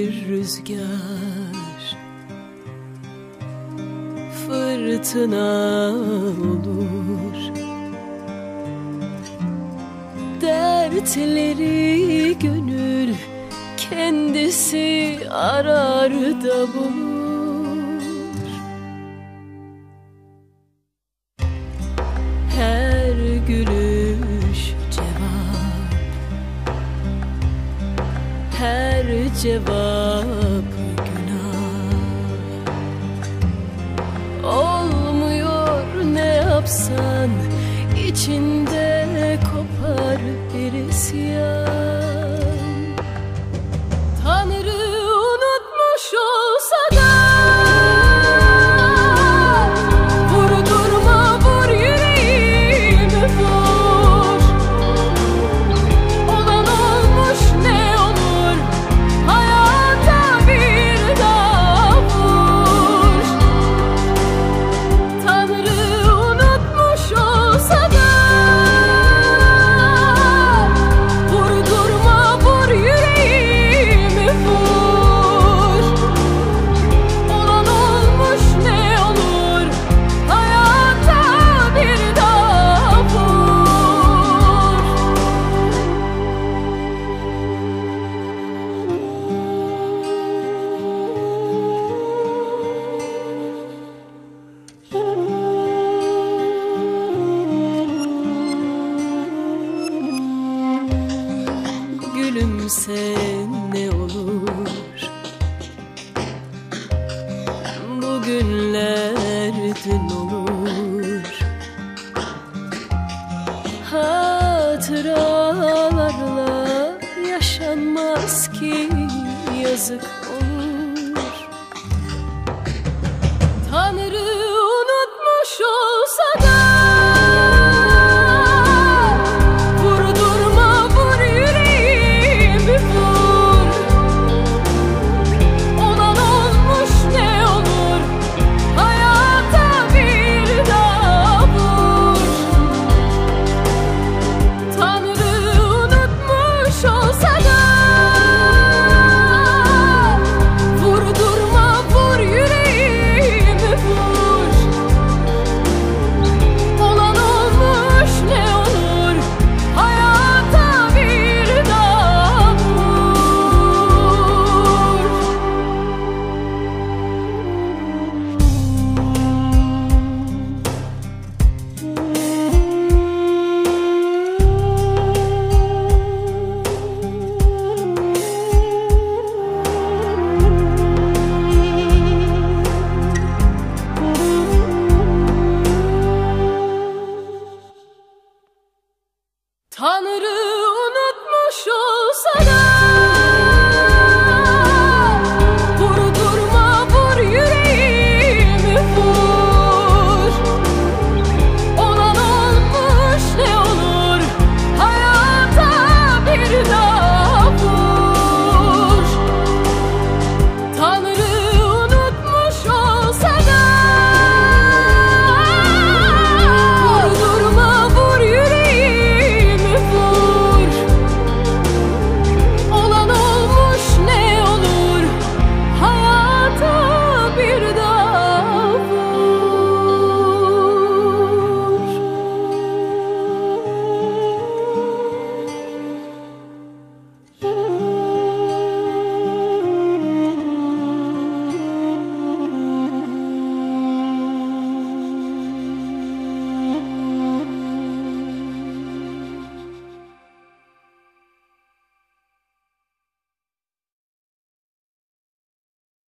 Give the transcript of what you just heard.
bir rüzgar, fırtına olur. Dertleri gönül kendisi arar da bulur. Her gülüş cevap, her cevap günah. Olmuyor ne yapsan, içinde kopar bir isyan. Tanrı unutmuş olsa da vurdurma, vur yüreğimi vur. Olan olmuş ne olur, hayata bir daha vur. Tanrı unutmuş olsa da vurdurma, vur yüreğimi vur. Olan olmuş ne olur, hayata bir daha vur. Gülümse ne olur, bugünler dün olur. Hatıralarla yaşanmaz ki yazık.